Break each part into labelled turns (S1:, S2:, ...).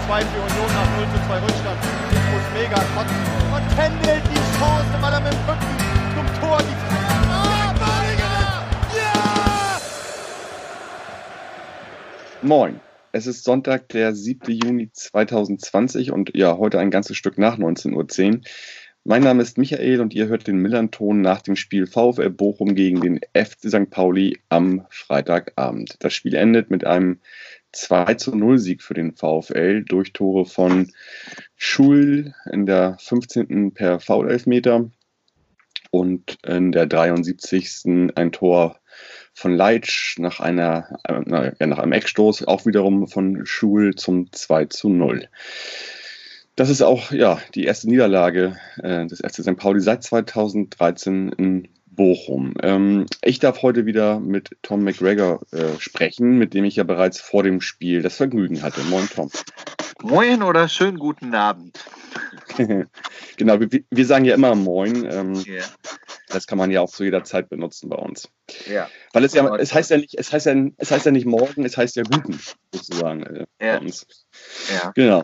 S1: 2 für Union nach 0:2 Rückstand. Ich muss mega kotzen. Und händelt die Chance, weil er mit dem Rücken zum Tor die Ja!
S2: Moin, es ist Sonntag, der 7. Juni 2020 und ja, heute ein ganzes Stück nach 19:10 Uhr. Mein Name ist Michael und ihr hört den Millern-Ton nach dem Spiel VfL Bochum gegen den FC St. Pauli am Freitagabend. Das Spiel endet mit einem 2:0 Sieg für den VfL durch Tore von Schul in der 15. per Foul-Elfmeter und in der 73. ein Tor von Leitsch nach einem Eckstoß, auch wiederum von Schul zum 2:0. Das ist auch die erste Niederlage des FC St. Pauli seit 2013 in Bochum. Ich darf heute wieder mit Tom McGregor sprechen, mit dem ich ja bereits vor dem Spiel das Vergnügen hatte. Moin, Tom.
S3: Moin oder schönen guten Abend.
S2: Genau, wir sagen ja immer Moin. Das kann man ja auch zu jeder Zeit benutzen bei uns.
S3: Ja.
S2: Weil es heißt ja nicht morgen, es heißt ja guten, sozusagen bei uns.
S3: Ja.
S2: Genau.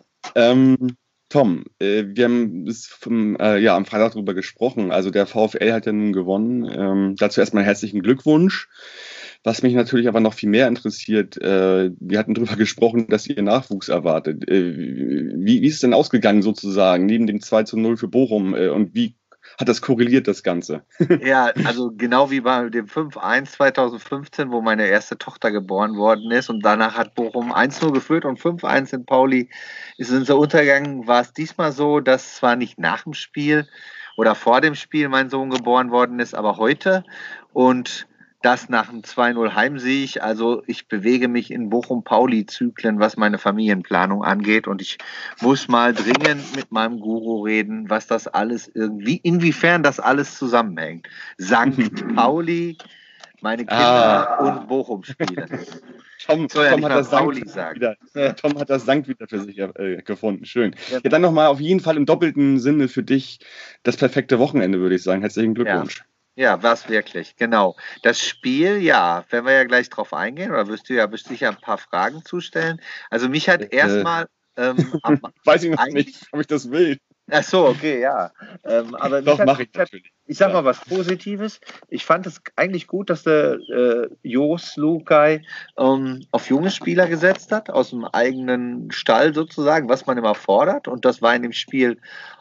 S2: Tom, wir haben am Freitag darüber gesprochen. Also der VfL hat ja nun gewonnen. Dazu erstmal herzlichen Glückwunsch. Was mich natürlich aber noch viel mehr interessiert, wir hatten darüber gesprochen, dass ihr Nachwuchs erwartet. Wie ist es denn ausgegangen sozusagen, neben dem 2:0 für Bochum? Und wie hat das korreliert, das Ganze?
S3: Ja, also genau wie bei dem 5:1 2015, wo meine erste Tochter geboren worden ist und danach hat Bochum 1:0 geführt und 5:1 in Pauli sind sie untergegangen, war es diesmal so, dass zwar nicht nach dem Spiel oder vor dem Spiel mein Sohn geboren worden ist, aber heute und das nach einem 2:0 Heimsieg. Also ich bewege mich in Bochum-Pauli-Zyklen, was meine Familienplanung angeht. Und ich muss mal dringend mit meinem Guru reden, was das alles inwiefern das alles zusammenhängt. St. Pauli, meine Kinder und Bochum spielen.
S2: Tom hat das Sankt wieder für sich gefunden. Schön. Ja, dann nochmal auf jeden Fall im doppelten Sinne für dich das perfekte Wochenende, würde ich sagen. Herzlichen Glückwunsch.
S3: Ja, war's wirklich, genau. Das Spiel, werden wir ja gleich drauf eingehen, oder wirst du sicher ein paar Fragen zustellen. Also mich hat erstmal...
S2: weiß ich noch nicht, ob ich das will.
S3: Ach so, okay, ja. Aber
S2: doch, mache ich natürlich.
S3: Ich sag mal was Positives. Ich fand es eigentlich gut, dass der Jos Lukai auf junge Spieler gesetzt hat, aus dem eigenen Stall sozusagen, was man immer fordert. Und das war in dem Spiel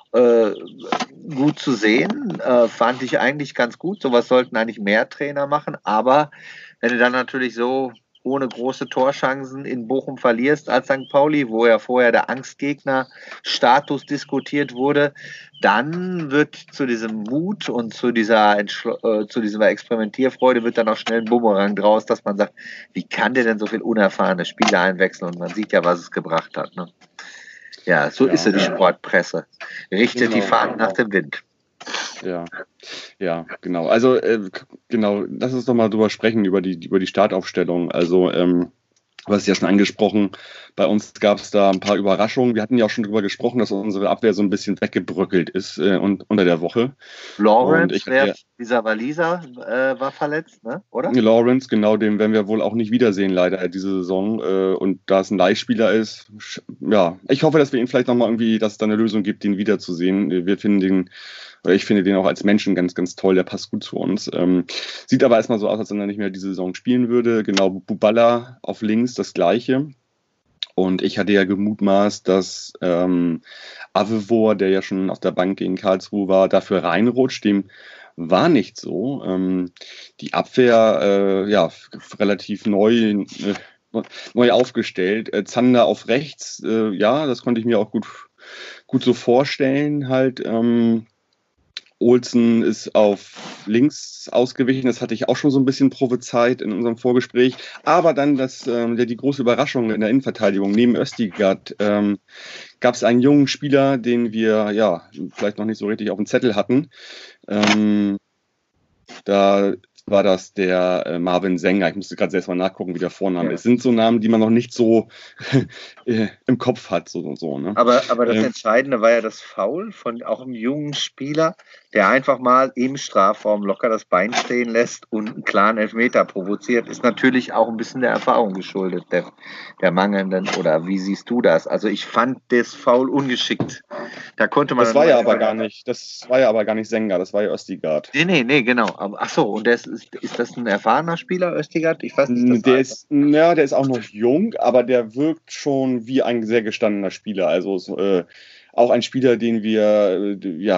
S3: gut zu sehen, fand ich eigentlich ganz gut. Sowas sollten eigentlich mehr Trainer machen, aber wenn du dann natürlich so ohne große Torchancen in Bochum verlierst als St. Pauli, wo ja vorher der Angstgegner-Status diskutiert wurde, dann wird zu diesem Mut und zu dieser Experimentierfreude wird dann auch schnell ein Bumerang draus, dass man sagt, wie kann der denn so viel unerfahrene Spieler einwechseln? Und man sieht ja, was es gebracht hat, ne? Ja, ist ja die Sportpresse. Richtet die Fahnen nach dem Wind.
S2: Ja, genau. Also, lass uns doch mal drüber sprechen, über die Startaufstellung. Also, du hast ja schon angesprochen, bei uns gab es da ein paar Überraschungen. Wir hatten ja auch schon drüber gesprochen, dass unsere Abwehr so ein bisschen weggebröckelt ist unter der Woche.
S3: Lawrence, dieser Waliser, war verletzt, ne? Oder?
S2: Lawrence, genau, den werden wir wohl auch nicht wiedersehen, leider, diese Saison. Und da es ein Leihspieler ist, ich hoffe, dass wir ihn vielleicht nochmal irgendwie, dass es da eine Lösung gibt, den wiederzusehen. Ich finde den auch als Menschen ganz, ganz toll, der passt gut zu uns. Sieht aber erstmal so aus, als wenn er nicht mehr diese Saison spielen würde. Genau, Buballa auf links, das Gleiche. Und ich hatte ja gemutmaßt, dass Avevor, der ja schon auf der Bank gegen Karlsruhe war, dafür reinrutscht. Dem war nicht so. Die Abwehr, relativ neu aufgestellt. Zander auf rechts, das konnte ich mir auch gut so vorstellen. Halt, Olsen ist auf links ausgewichen, das hatte ich auch schon so ein bisschen prophezeit in unserem Vorgespräch. Aber dann die große Überraschung in der Innenverteidigung. Neben Östigard gab es einen jungen Spieler, den wir vielleicht noch nicht so richtig auf dem Zettel hatten. Da war das der Marvin Sänger. Ich musste gerade selbst mal nachgucken, wie der Vorname ist. Es sind so Namen, die man noch nicht so im Kopf hat. So. Ne?
S3: Aber das Entscheidende war ja das Foul von auch einem jungen Spieler, der einfach mal im Strafraum locker das Bein stehen lässt und einen klaren Elfmeter provoziert. Ist natürlich auch ein bisschen der Erfahrung geschuldet, der mangelnden. Oder wie siehst du das? Also ich fand das Foul ungeschickt. Da konnte man.
S2: Das war ja aber gar nicht Sänger, das war ja Östigard.
S3: Nee, genau. Ach so, und ist das ein erfahrener Spieler, Östigard? Ich weiß nicht.
S2: Der ist auch noch jung, aber der wirkt schon wie ein sehr gestandener Spieler. Also auch ein Spieler, den wir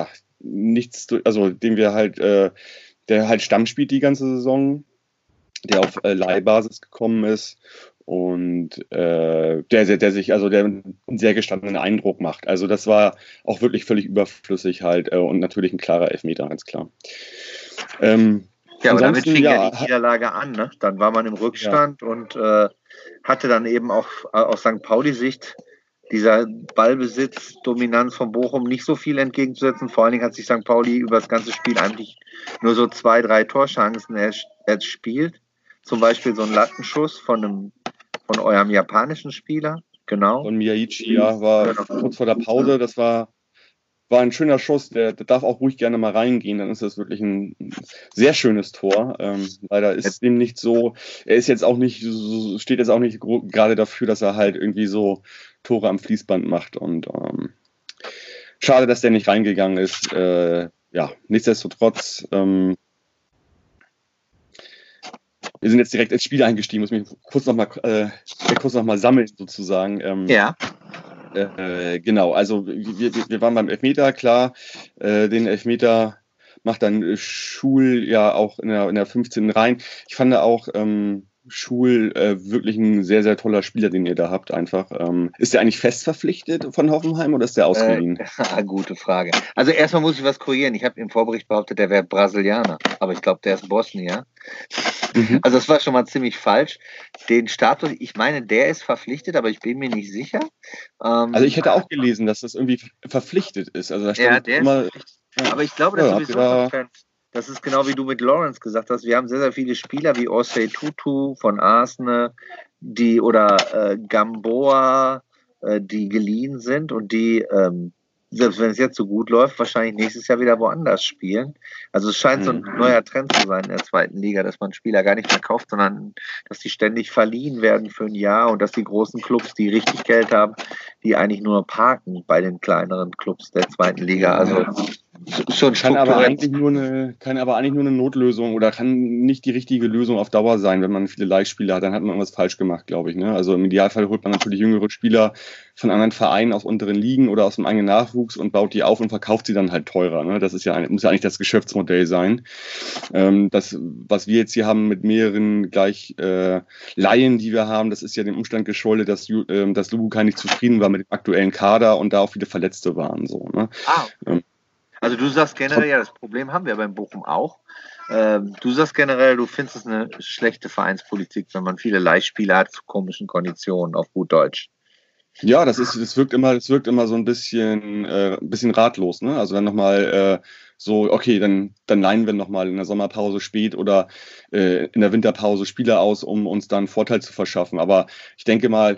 S2: der halt Stamm spielt die ganze Saison, der auf Leihbasis gekommen ist und der einen sehr gestandenen Eindruck macht. Also das war auch wirklich völlig überflüssig halt und natürlich ein klarer Elfmeter, ganz klar.
S3: Aber damit fing ja die Niederlage an. Ne? Dann war man im Rückstand und hatte dann eben auch aus St. Pauli-Sicht dieser Ballbesitz-Dominanz von Bochum nicht so viel entgegenzusetzen. Vor allen Dingen hat sich St. Pauli über das ganze Spiel eigentlich nur so 2-3 Torchancen erspielt. Zum Beispiel so ein Lattenschuss von eurem japanischen Spieler. Genau.
S2: Von Miyaichi, war kurz vor der Pause. Das war ein schöner Schuss, der darf auch ruhig gerne mal reingehen, dann ist das wirklich ein sehr schönes Tor. Leider ist dem nicht so, er ist jetzt auch nicht, steht jetzt auch nicht gerade dafür, dass er halt irgendwie so Tore am Fließband macht und schade, dass der nicht reingegangen ist. Nichtsdestotrotz, wir sind jetzt direkt ins Spiel eingestiegen, muss mich kurz noch mal sammeln sozusagen. Genau, also wir waren beim Elfmeter, klar. Den Elfmeter macht dann Schul ja auch in der 15. rein. Ich fand auch Schul wirklich ein sehr, sehr toller Spieler, den ihr da habt einfach. Ist der eigentlich fest verpflichtet von Hoffenheim oder ist der ausgeliehen?
S3: Gute Frage. Also erstmal muss ich was korrigieren. Ich habe im Vorbericht behauptet, der wäre Brasilianer, aber ich glaube, der ist Bosnier. Also das war schon mal ziemlich falsch. Den Status, ich meine, der ist verpflichtet, aber ich bin mir nicht sicher.
S2: Also ich hätte auch gelesen, dass das irgendwie verpflichtet ist. Also da
S3: stand der immer, ist verpflichtet. Aber ich glaube, das sowieso das ist genau wie du mit Lawrence gesagt hast. Wir haben sehr, sehr viele Spieler wie Osei Tutu von Arsenal, oder Gamboa, die geliehen sind und die, selbst wenn es jetzt so gut läuft, wahrscheinlich nächstes Jahr wieder woanders spielen. Also es scheint so ein neuer Trend zu sein in der zweiten Liga, dass man Spieler gar nicht mehr kauft, sondern dass die ständig verliehen werden für ein Jahr und dass die großen Clubs, die richtig Geld haben, die eigentlich nur parken bei den kleineren Clubs der zweiten Liga. Also schon
S2: kann aber eigentlich nur eine Notlösung oder kann nicht die richtige Lösung auf Dauer sein, wenn man viele Leihspieler hat, dann hat man irgendwas falsch gemacht, glaube ich. Ne? Also im Idealfall holt man natürlich jüngere Spieler von anderen Vereinen aus unteren Ligen oder aus dem eigenen Nachwuchs und baut die auf und verkauft sie dann halt teurer. Ne? Das ist muss ja eigentlich das Geschäftsmodell sein. Das, was wir jetzt hier haben mit mehreren Laien, die wir haben, das ist ja dem Umstand geschuldet, dass Lubukai nicht zufrieden war mit dem aktuellen Kader und da auch viele Verletzte waren. So, ne?
S3: Also du sagst generell, ja, das Problem haben wir beim Bochum auch. Du sagst generell, du findest es eine schlechte Vereinspolitik, wenn man viele Leihspieler hat zu komischen Konditionen, auf gut Deutsch.
S2: Ja, das wirkt immer so ein bisschen ratlos, ne? Also dann nochmal okay, dann leihen wir nochmal in der Sommerpause spät oder in der Winterpause Spieler aus, um uns dann einen Vorteil zu verschaffen. Aber ich denke mal,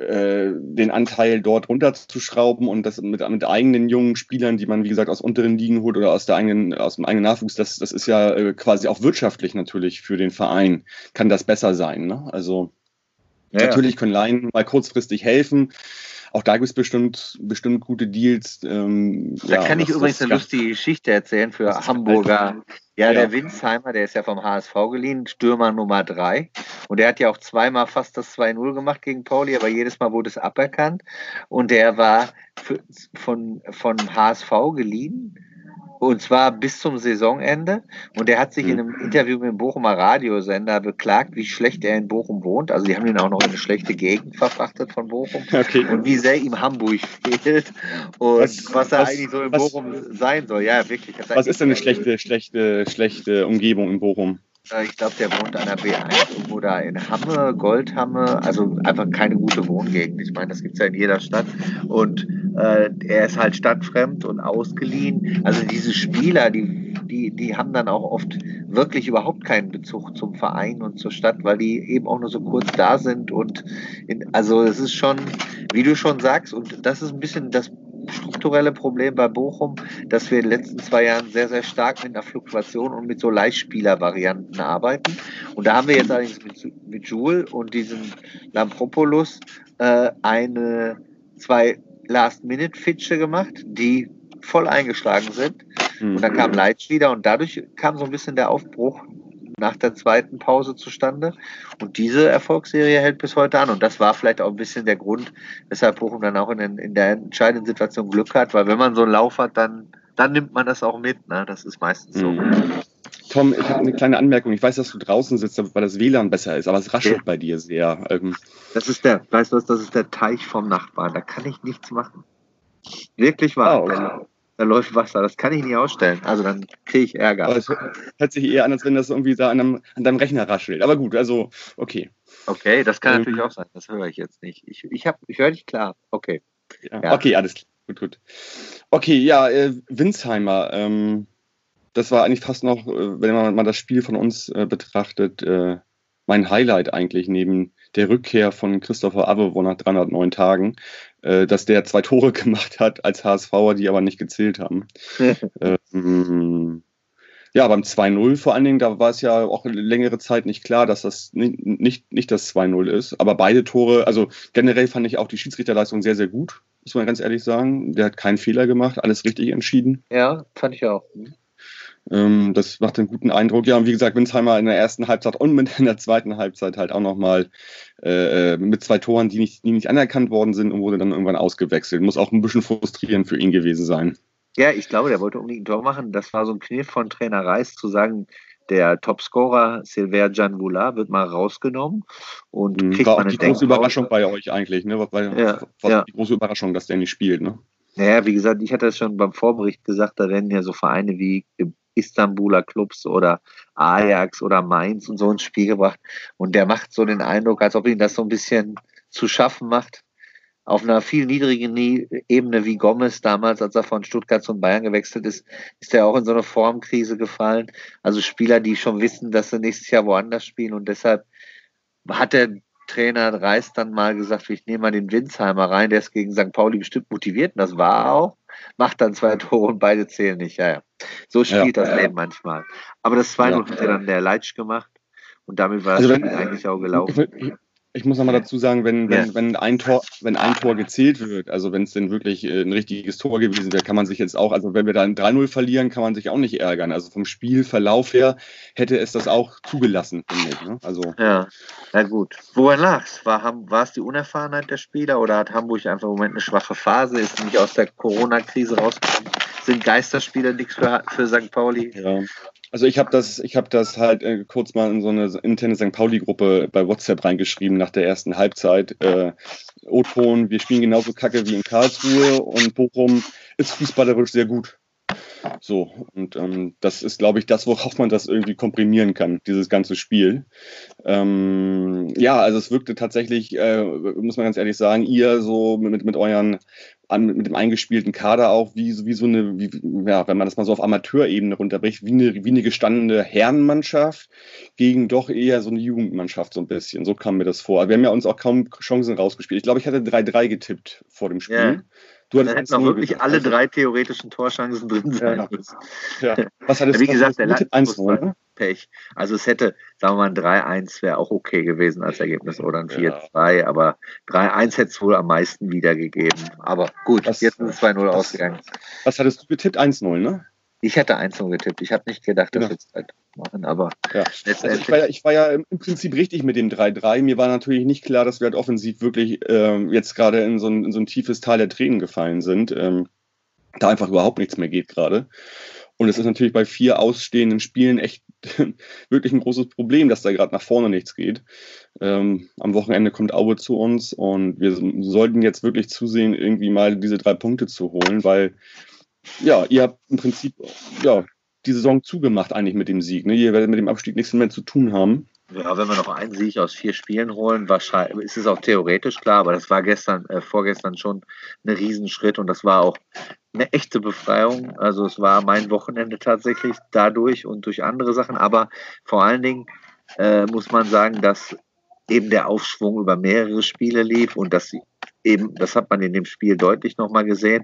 S2: den Anteil dort runterzuschrauben und das mit eigenen jungen Spielern, die man, wie gesagt, aus unteren Ligen holt oder aus dem eigenen Nachwuchs, das ist ja quasi auch wirtschaftlich natürlich für den Verein, kann das besser sein, ne? Also natürlich können Laien mal kurzfristig helfen. Auch da gibt es bestimmt gute Deals.
S3: Da kann ich übrigens eine lustige Geschichte erzählen für Hamburger. Ja, der Winsheimer, der ist ja vom HSV geliehen, Stürmer Nummer 3. Und der hat ja auch zweimal fast das 2-0 gemacht gegen Pauli, aber jedes Mal wurde es aberkannt. Und der war von HSV geliehen. Und zwar bis zum Saisonende. Und er hat sich in einem Interview mit dem Bochumer Radiosender beklagt, wie schlecht er in Bochum wohnt. Also die haben ihn auch noch in eine schlechte Gegend verfrachtet von Bochum. Okay. Und wie sehr ihm Hamburg fehlt. Und was er eigentlich so in Bochum sein soll. Ja, wirklich.
S2: Was ist denn eine schlechte Umgebung in Bochum?
S3: Ich glaube, der wohnt an der B1 irgendwo da in Hamme, Goldhamme, also einfach keine gute Wohngegend. Ich meine, das gibt es ja in jeder Stadt. Und er ist halt stadtfremd und ausgeliehen. Also diese Spieler, die die haben dann auch oft wirklich überhaupt keinen Bezug zum Verein und zur Stadt, weil die eben auch nur so kurz da sind und also es ist schon, wie du schon sagst, und das ist ein bisschen das strukturelle Problem bei Bochum, dass wir in den letzten 2 Jahren sehr, sehr stark mit einer Fluktuation und mit so Leihspielervarianten arbeiten. Und da haben wir jetzt allerdings mit Joule und diesem Lampropoulos 2 Last-Minute-Fitsche gemacht, die voll eingeschlagen sind. Und dann kam Leitsch wieder und dadurch kam so ein bisschen der Aufbruch nach der zweiten Pause zustande. Und diese Erfolgsserie hält bis heute an. Und das war vielleicht auch ein bisschen der Grund, weshalb Bochum dann auch in der entscheidenden Situation Glück hat. Weil wenn man so einen Lauf hat, dann nimmt man das auch mit. Ne? Das ist meistens so.
S2: Tom, ich habe eine kleine Anmerkung. Ich weiß, dass du draußen sitzt, weil das WLAN besser ist, aber es raschelt bei dir sehr.
S3: Das ist weißt du was, das ist der Teich vom Nachbarn. Da kann ich nichts machen. Wirklich wahr.
S2: Okay.
S3: Da läuft Wasser. Das kann ich nicht ausstellen. Also dann kriege ich Ärger.
S2: Aber es hört sich eher an, als wenn das irgendwie da an deinem Rechner raschelt. Aber gut, also okay.
S3: Okay, das kann natürlich auch sein. Das höre ich jetzt nicht. Ich höre dich klar. Okay.
S2: Ja. Okay, alles klar. Gut. Okay, ja, Winsheimer. Das war eigentlich fast noch, wenn man mal das Spiel von uns betrachtet, mein Highlight eigentlich neben der Rückkehr von Christopher Avevo nach 309 Tagen, dass der 2 Tore gemacht hat als HSVer, die aber nicht gezählt haben. Ja, beim 2-0 vor allen Dingen, da war es ja auch längere Zeit nicht klar, dass das nicht das 2-0 ist. Aber beide Tore, also generell fand ich auch die Schiedsrichterleistung sehr, sehr gut, muss man ganz ehrlich sagen. Der hat keinen Fehler gemacht, alles richtig entschieden.
S3: Ja, fand ich auch.
S2: Das macht einen guten Eindruck. Ja, und wie gesagt, Winsheimer in der ersten Halbzeit und in der zweiten Halbzeit halt auch nochmal mit 2 Toren, die nicht anerkannt worden sind und wurde dann irgendwann ausgewechselt. Muss auch ein bisschen frustrierend für ihn gewesen sein.
S3: Ja, ich glaube, der wollte unbedingt ein Tor machen. Das war so ein Kniff von Trainer Reis, zu sagen, der Topscorer Silver Gianvula wird mal rausgenommen und kriegt
S2: war
S3: mal
S2: auch die große Überraschung bei euch eigentlich, ne? War die große Überraschung, dass der nicht spielt, ne?
S3: Naja, wie gesagt, ich hatte es schon beim Vorbericht gesagt, da werden ja so Vereine wie Istanbuler Clubs oder Ajax oder Mainz und so ins Spiel gebracht. Und der macht so den Eindruck, als ob ihm das so ein bisschen zu schaffen macht. Auf einer viel niedrigen Ebene wie Gomez damals, als er von Stuttgart zum Bayern gewechselt ist, ist er auch in so eine Formkrise gefallen. Also Spieler, die schon wissen, dass sie nächstes Jahr woanders spielen. Und deshalb hat der Trainer Reis dann mal gesagt, ich nehme mal den Winsheimer rein, der ist gegen St. Pauli bestimmt motiviert. Und das war er auch. Macht dann 2 Tore und beide zählen nicht. Ja. So spielt das Leben manchmal. Aber das 2-0 hat ja dann der Leitsch gemacht. Und damit war das Spiel eigentlich auch gelaufen.
S2: Ich muss nochmal dazu sagen, wenn ein Tor gezählt wird, also wenn es denn wirklich ein richtiges Tor gewesen wäre, kann man sich jetzt auch, also wenn wir da ein 3-0 verlieren, kann man sich auch nicht ärgern. Also vom Spielverlauf her hätte es das auch zugelassen, finde ich. Ne? Also,
S3: ja, na gut. Woran lag's? War es die Unerfahrenheit der Spieler oder hat Hamburg einfach im Moment eine schwache Phase, ist nicht aus der Corona-Krise rausgekommen? Sind Geisterspieler nichts für St. Pauli?
S2: Ja. Also ich habe das halt kurz mal in so eine interne St. Pauli-Gruppe bei WhatsApp reingeschrieben nach der ersten Halbzeit. O-Ton, wir spielen genauso kacke wie in Karlsruhe und Bochum ist fußballerisch sehr gut. So, und das ist, glaube ich, das, worauf man das irgendwie komprimieren kann, dieses ganze Spiel. Ja, also es wirkte tatsächlich, muss man ganz ehrlich sagen, ihr so mit mit dem eingespielten Kader auch, wenn man das mal so auf Amateurebene runterbricht, wie eine gestandene Herrenmannschaft gegen doch eher so eine Jugendmannschaft so ein bisschen. So kam mir das vor. Wir haben ja uns auch kaum Chancen rausgespielt. Ich glaube, ich hatte 3-3 getippt vor dem Spiel.
S3: Ja. Da hätten auch wirklich alle 3 theoretischen Torchancen drin sein müssen.
S2: Ja. Was hattest
S3: wie gesagt, der
S2: Leistungsbus war
S3: Pech. Also es hätte, sagen wir mal, ein 3-1 wäre auch okay gewesen als Ergebnis oder ein 4-2, aber 3-1 hätte es wohl am meisten wiedergegeben. Aber gut, jetzt ist es 2-0 ausgegangen.
S2: Was hattest du getippt? 1-0, ne?
S3: Ich hätte 1-0 getippt. Ich habe nicht gedacht, dass wir es halt machen, aber
S2: letztendlich. Also ich war ja im Prinzip richtig mit dem 3-3. Mir war natürlich nicht klar, dass wir halt offensiv wirklich jetzt gerade in so ein tiefes Tal der Tränen gefallen sind. Da einfach überhaupt nichts mehr geht gerade. Und es ist natürlich bei 4 ausstehenden Spielen echt wirklich ein großes Problem, dass da gerade nach vorne nichts geht. Am Wochenende kommt Aue zu uns und wir sollten jetzt wirklich zusehen, irgendwie mal diese 3 Punkte zu holen, weil ja, ihr habt im Prinzip die Saison zugemacht eigentlich mit dem Sieg. Ne? Ihr werdet mit dem Abstieg nichts mehr zu tun haben.
S3: Ja, wenn wir noch einen Sieg aus 4 Spielen holen, wahrscheinlich ist es auch theoretisch klar, aber das war vorgestern schon ein Riesenschritt und das war auch eine echte Befreiung. Also es war mein Wochenende tatsächlich dadurch und durch andere Sachen, aber vor allen Dingen muss man sagen, dass eben der Aufschwung über mehrere Spiele lief und das hat man in dem Spiel deutlich nochmal gesehen.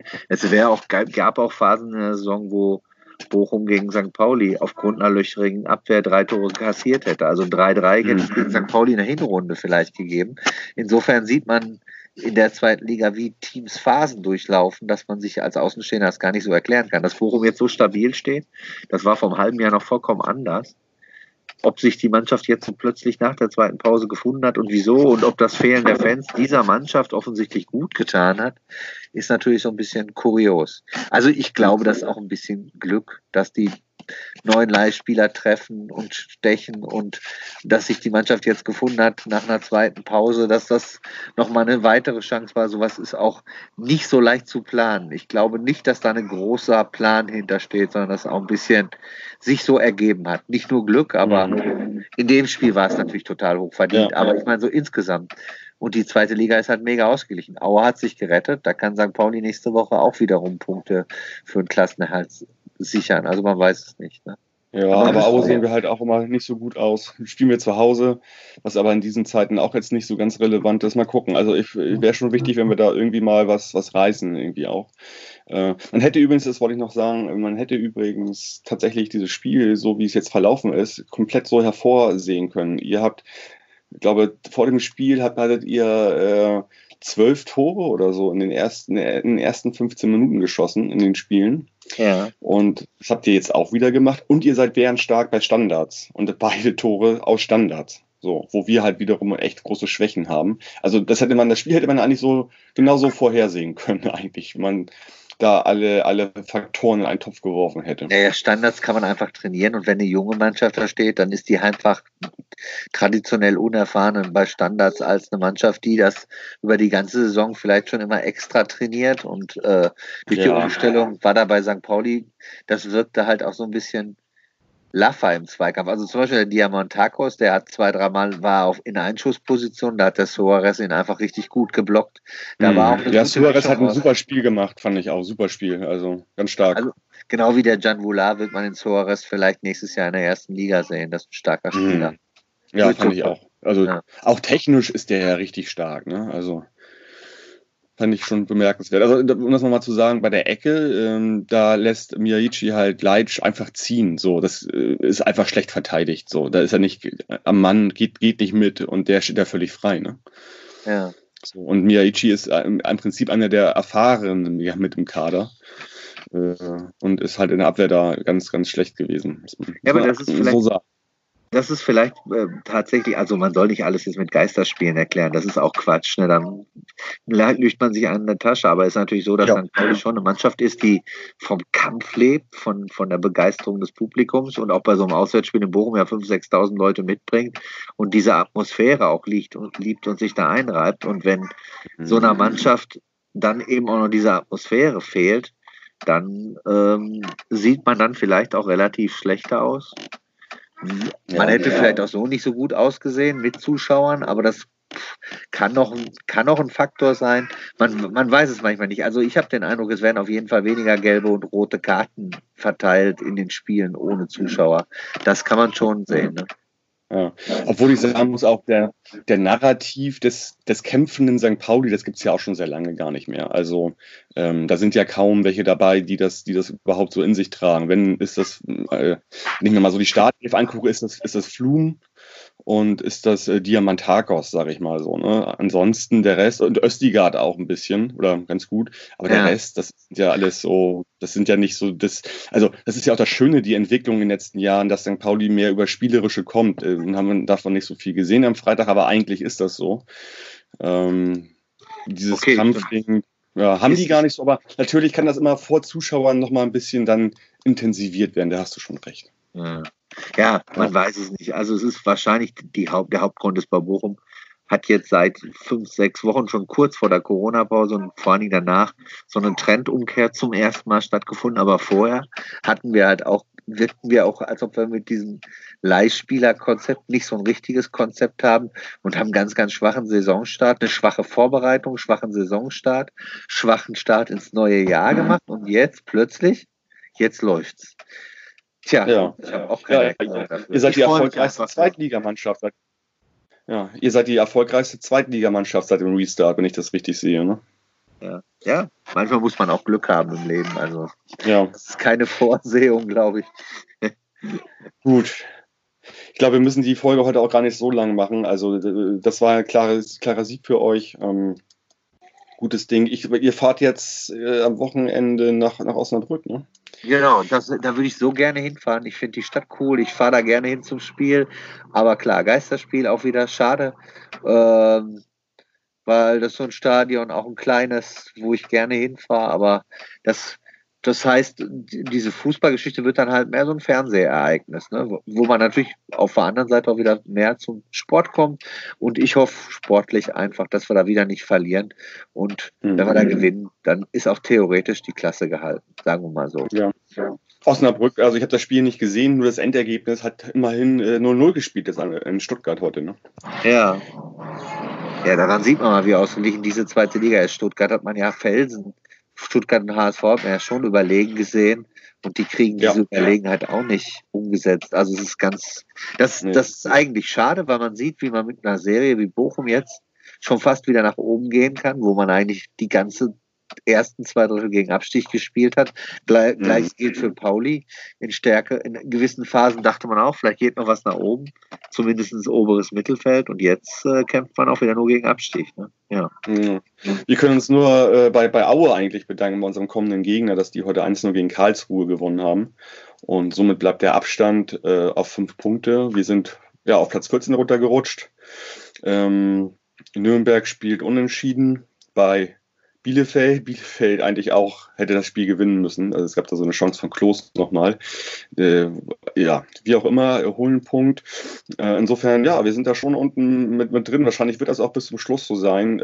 S3: Gab auch Phasen in der Saison, wo Bochum gegen St. Pauli aufgrund einer löchrigen Abwehr 3 Tore kassiert hätte. Also 3-3 hätte es gegen St. Pauli in der Hinrunde vielleicht gegeben. Insofern sieht man in der zweiten Liga, wie Teams Phasen durchlaufen, dass man sich als Außenstehender das gar nicht so erklären kann. Dass Bochum jetzt so stabil steht, das war vor einem halben Jahr noch vollkommen anders. Ob sich die Mannschaft jetzt so plötzlich nach der zweiten Pause gefunden hat und wieso und ob das Fehlen der Fans dieser Mannschaft offensichtlich gut getan hat, ist natürlich so ein bisschen kurios. Also ich glaube, das ist auch ein bisschen Glück, dass die neuen Leihspieler treffen und stechen und dass sich die Mannschaft jetzt gefunden hat nach einer zweiten Pause, dass das nochmal eine weitere Chance war. Sowas ist auch nicht so leicht zu planen. Ich glaube nicht, dass da ein großer Plan hintersteht, sondern dass auch ein bisschen sich so ergeben hat. Nicht nur Glück, aber in dem Spiel war es natürlich total hoch verdient. Ja. Aber ich meine so insgesamt. Und die zweite Liga ist halt mega ausgeglichen. Aue hat sich gerettet. Da kann St. Pauli nächste Woche auch wiederum Punkte für einen Klassenerhalt sichern. Also man weiß es nicht. Ne?
S2: Ja, aber Aue sehen wir halt auch immer nicht so gut aus. Spielen wir zu Hause, was aber in diesen Zeiten auch jetzt nicht so ganz relevant ist. Mal gucken. Also wäre schon wichtig, wenn wir da irgendwie mal was reißen, irgendwie auch. Man hätte übrigens, das wollte ich noch sagen, man hätte übrigens tatsächlich dieses Spiel, so wie es jetzt verlaufen ist, komplett so hervorsehen können. Ihr habt, ich glaube, vor dem Spiel hattet ihr 12 Tore oder so in den ersten 15 Minuten geschossen in den Spielen.
S3: Ja.
S2: Und das habt ihr jetzt auch wieder gemacht. Und ihr seid bärenstark bei Standards. Und beide Tore aus Standards. So, wo wir halt wiederum echt große Schwächen haben. Also das Spiel hätte man eigentlich so genauso vorhersehen können, eigentlich, wenn man da alle Faktoren in einen Topf geworfen hätte.
S3: Ja, Standards kann man einfach trainieren und wenn eine junge Mannschaft da steht, dann ist die einfach traditionell unerfahren bei Standards als eine Mannschaft, die das über die ganze Saison vielleicht schon immer extra trainiert und durch die Umstellung war da bei St. Pauli, das wirkte halt auch so ein bisschen Laffer im Zweikampf. Also zum Beispiel der Diamantakos, der hat 2-3 Mal war in Einschussposition, da hat der Suarez ihn einfach richtig gut geblockt. Da war auch
S2: Suarez hat ein super Spiel gemacht, fand ich auch. Super Spiel, also ganz stark. Also,
S3: genau wie der Can Voulard wird man den Suarez vielleicht nächstes Jahr in der ersten Liga sehen. Das ist ein starker Spieler.
S2: Ja, fand ich auch. Also auch technisch ist der ja richtig stark, ne? Also fand ich schon bemerkenswert. Also, um das nochmal zu sagen, bei der Ecke, da lässt Miyaichi halt Leitsch einfach ziehen. So, das ist einfach schlecht verteidigt. So, da ist er nicht am Mann, geht nicht mit und der steht da völlig frei, ne?
S3: Ja.
S2: So, und Miyaichi ist im Prinzip einer der Erfahrenen mit im Kader. Und ist halt in der Abwehr da ganz, ganz schlecht gewesen.
S3: Ja, aber das ist vielleicht. So sagen. Das ist vielleicht tatsächlich, also man soll nicht alles jetzt mit Geisterspielen erklären, das ist auch Quatsch, ne? Dann lügt man sich an der Tasche, aber es ist natürlich so, dass St. Pauli schon eine Mannschaft ist, die vom Kampf lebt, von der Begeisterung des Publikums und auch bei so einem Auswärtsspiel in Bochum ja 5.000, 6.000 Leute mitbringt und diese Atmosphäre auch liebt und sich da einreibt und wenn so einer Mannschaft dann eben auch noch diese Atmosphäre fehlt, dann sieht man dann vielleicht auch relativ schlechter aus. Man hätte vielleicht auch so nicht so gut ausgesehen mit Zuschauern, aber das kann noch ein Faktor sein. Man weiß es manchmal nicht. Also ich habe den Eindruck, es werden auf jeden Fall weniger gelbe und rote Karten verteilt in den Spielen ohne Zuschauer. Das kann man schon sehen. Ne?
S2: Ja. Obwohl ich sagen muss, auch der Narrativ des kämpfenden St. Pauli, das gibt es ja auch schon sehr lange gar nicht mehr. Also da sind ja kaum welche dabei, die das überhaupt so in sich tragen. Wenn ist das, wenn ich mir mal so die Startelf angucke, ist das Flum und ist das Diamantakos, sage ich mal so. Ne? Ansonsten der Rest, und Östigard auch ein bisschen, oder ganz gut, aber der Rest, das sind ja alles so, das sind ja nicht so, also das ist ja auch das Schöne, die Entwicklung in den letzten Jahren, dass St. Pauli mehr über Spielerische kommt. Haben wir davon nicht so viel gesehen am Freitag, aber eigentlich ist das so. Dieses Kampfding, haben die gar nicht so, aber natürlich kann das immer vor Zuschauern nochmal ein bisschen dann intensiviert werden, da hast du schon recht.
S3: Ja, man weiß es nicht. Also es ist wahrscheinlich der Hauptgrund ist bei Bochum, hat jetzt seit 5, 6 Wochen schon kurz vor der Corona-Pause und vor allen Dingen danach so eine Trendumkehr zum ersten Mal stattgefunden. Aber vorher hatten wir halt auch wirkten wir auch, als ob wir mit diesem Leihspielerkonzept nicht so ein richtiges Konzept haben und haben ganz, ganz schwachen Saisonstart, eine schwache Vorbereitung, schwachen Saisonstart, schwachen Start ins neue Jahr gemacht und jetzt plötzlich, jetzt läuft's. Tja,
S2: Ja.
S3: ich habe auch keine
S2: Erklärung dafür. Ihr seid die erfolgreichste Zweitligamannschaft. Ja, ihr seid die erfolgreichste Zweitligamannschaft seit dem Restart, wenn ich das richtig sehe, ne?
S3: Ja, manchmal muss man auch Glück haben im Leben. Also,
S2: ja.
S3: Das ist keine Vorsehung, glaube ich.
S2: Gut. Ich glaube, wir müssen die Folge heute auch gar nicht so lang machen. Also, das war ein klarer Sieg für euch. Gutes Ding. Ihr fahrt jetzt am Wochenende nach Osnabrück, ne?
S3: Genau, da würde ich so gerne hinfahren. Ich finde die Stadt cool. Ich fahre da gerne hin zum Spiel. Aber klar, Geisterspiel auch wieder schade. Weil das ist so ein Stadion, auch ein kleines, wo ich gerne hinfahre, aber das heißt, diese Fußballgeschichte wird dann halt mehr so ein Fernsehereignis, ne? Wo man natürlich auf der anderen Seite auch wieder mehr zum Sport kommt und ich hoffe sportlich einfach, dass wir da wieder nicht verlieren und wenn wir da gewinnen, dann ist auch theoretisch die Klasse gehalten, sagen wir mal so.
S2: Ja. Osnabrück, also ich habe das Spiel nicht gesehen, nur das Endergebnis hat immerhin 0-0 gespielt jetzt in Stuttgart heute, ne?
S3: Ja, daran sieht man mal, wie ausgeglichen diese zweite Liga ist. Stuttgart hat man ja Felsen. Stuttgart und HSV hat man ja schon überlegen gesehen und die kriegen diese Überlegenheit auch nicht umgesetzt. Also es ist das ist eigentlich schade, weil man sieht, wie man mit einer Serie wie Bochum jetzt schon fast wieder nach oben gehen kann, wo man eigentlich die ganze ersten 2 Drittel gegen Abstieg gespielt hat. Gleich gilt für Pauli. In gewissen Phasen dachte man auch, vielleicht geht noch was nach oben, zumindest ins oberes Mittelfeld und jetzt kämpft man auch wieder nur gegen Abstieg. Ne? Ja.
S2: Wir können uns nur bei Aue eigentlich bedanken, bei unserem kommenden Gegner, dass die heute 1-0 gegen Karlsruhe gewonnen haben und somit bleibt der Abstand auf 5 Punkte. Wir sind auf Platz 14 runtergerutscht. Nürnberg spielt unentschieden bei Bielefeld eigentlich auch hätte das Spiel gewinnen müssen. Also es gab da so eine Chance von Klos nochmal. Wie auch immer, holen einen Punkt. Insofern, wir sind da schon unten mit drin. Wahrscheinlich wird das auch bis zum Schluss so sein.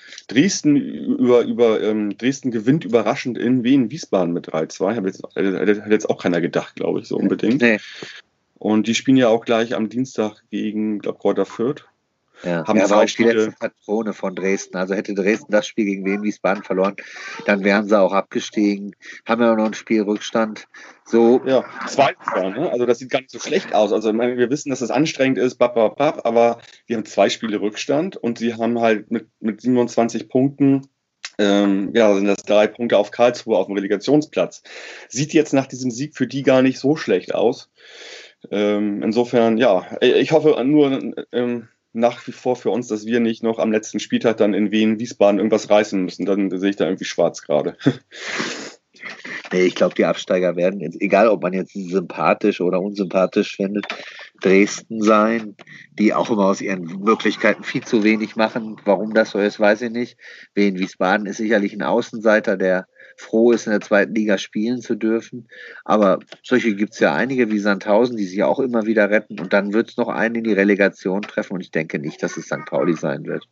S2: Dresden Dresden gewinnt überraschend in Wien-Wiesbaden mit 3-2. Hätte jetzt auch keiner gedacht, glaube ich, so unbedingt. Nee. Und die spielen ja auch gleich am Dienstag gegen, glaube ich, Kräuter Fürth.
S3: Haben war auch die letzte Patrone von Dresden. Also hätte Dresden das Spiel gegen Wien-Wiesbaden verloren, dann wären sie auch abgestiegen. Haben ja auch noch einen Spielrückstand. So.
S2: Ja, 2 ne? Also das sieht gar nicht so schlecht aus. Also wir wissen, dass das anstrengend ist, aber die haben 2 Spiele Rückstand und sie haben halt mit 27 Punkten sind das 3 Punkte auf Karlsruhe auf dem Relegationsplatz. Sieht jetzt nach diesem Sieg für die gar nicht so schlecht aus. Insofern, ich hoffe nur nach wie vor für uns, dass wir nicht noch am letzten Spieltag dann in Wien-Wiesbaden irgendwas reißen müssen. Dann sehe ich da irgendwie schwarz gerade.
S3: Nee, ich glaube, die Absteiger werden, egal ob man jetzt sympathisch oder unsympathisch findet, Dresden sein, die auch immer aus ihren Möglichkeiten viel zu wenig machen. Warum das so ist, weiß ich nicht. Wien-Wiesbaden ist sicherlich ein Außenseiter, der froh ist, in der 2. Liga spielen zu dürfen. Aber solche gibt es ja einige wie Sandhausen, die sich auch immer wieder retten. Und dann wird es noch einen in die Relegation treffen. Und ich denke nicht, dass es St. Pauli sein wird.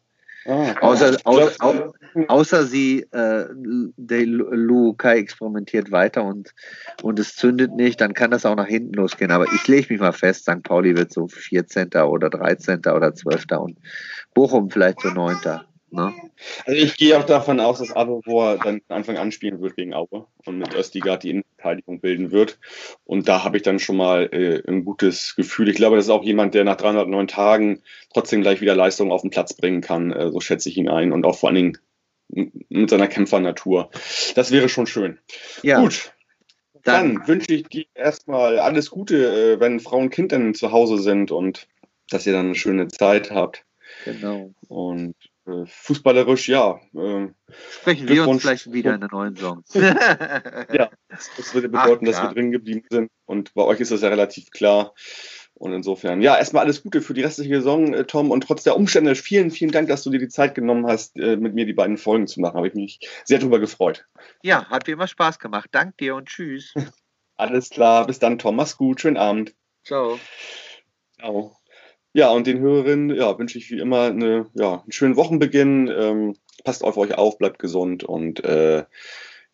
S3: Außer der Lukai experimentiert weiter und es zündet nicht, dann kann das auch nach hinten losgehen. Aber ich lege mich mal fest, St. Pauli wird so 14. oder 13. oder 12. und Bochum vielleicht so 9. Ne?
S2: Also ich gehe auch davon aus, dass Avevor dann von Anfang an spielen wird gegen Aue und mit Östigard die Innenverteidigung bilden wird. Und da habe ich dann schon mal ein gutes Gefühl. Ich glaube, das ist auch jemand, der nach 309 Tagen trotzdem gleich wieder Leistung auf den Platz bringen kann. So schätze ich ihn ein. Und auch vor allen Dingen mit seiner Kämpfernatur. Das wäre schon schön. Ja. Gut. Dann wünsche ich dir erstmal alles Gute, wenn Frau und Kind dann zu Hause sind und dass ihr dann eine schöne Zeit habt.
S3: Genau.
S2: Und fußballerisch,
S3: sprechen wir uns vielleicht wieder in der neuen Saison.
S2: Das würde bedeuten, dass wir drin geblieben sind. Und bei euch ist das ja relativ klar. Und insofern, erstmal alles Gute für die restliche Saison, Tom. Und trotz der Umstände, vielen, vielen Dank, dass du dir die Zeit genommen hast, mit mir die beiden Folgen zu machen. Habe ich mich sehr drüber gefreut.
S3: Ja, hat wie immer Spaß gemacht. Dank dir und tschüss.
S2: Alles klar, bis dann, Tom. Mach's gut, schönen Abend.
S3: Ciao.
S2: Ciao. Ja, und den Hörerinnen wünsche ich wie immer einen schönen Wochenbeginn. Passt auf euch auf, bleibt gesund und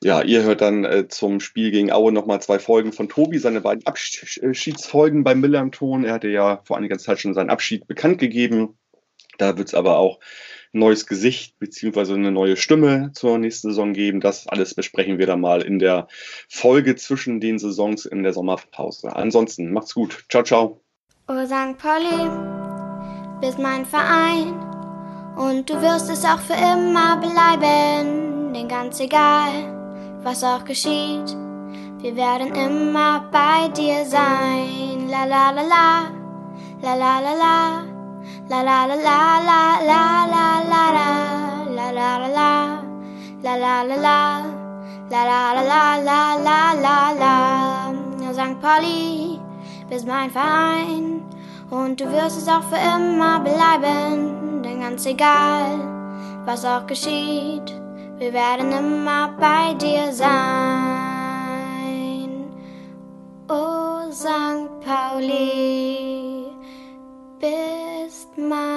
S2: Ja, ihr hört dann zum Spiel gegen Aue nochmal 2 Folgen von Tobi, seine beiden Abschiedsfolgen beim Millanton. Er hatte ja vor einiger Zeit schon seinen Abschied bekannt gegeben. Da wird es aber auch ein neues Gesicht bzw. eine neue Stimme zur nächsten Saison geben. Das alles besprechen wir dann mal in der Folge zwischen den Saisons in der Sommerpause. Ansonsten macht's gut. Ciao, ciao.
S4: Oh St. Pauli, bist mein Verein und du wirst es auch für immer bleiben, denn ganz egal, was auch geschieht, wir werden immer bei dir sein. La la la la, la la la la, la la la la la la la la la la la la, la la la la, la la la la la la la. St. Pauli, bist mein Verein und du wirst es auch für immer bleiben, denn ganz egal, was auch geschieht, wir werden immer bei dir sein. Oh St. Pauli, bist mein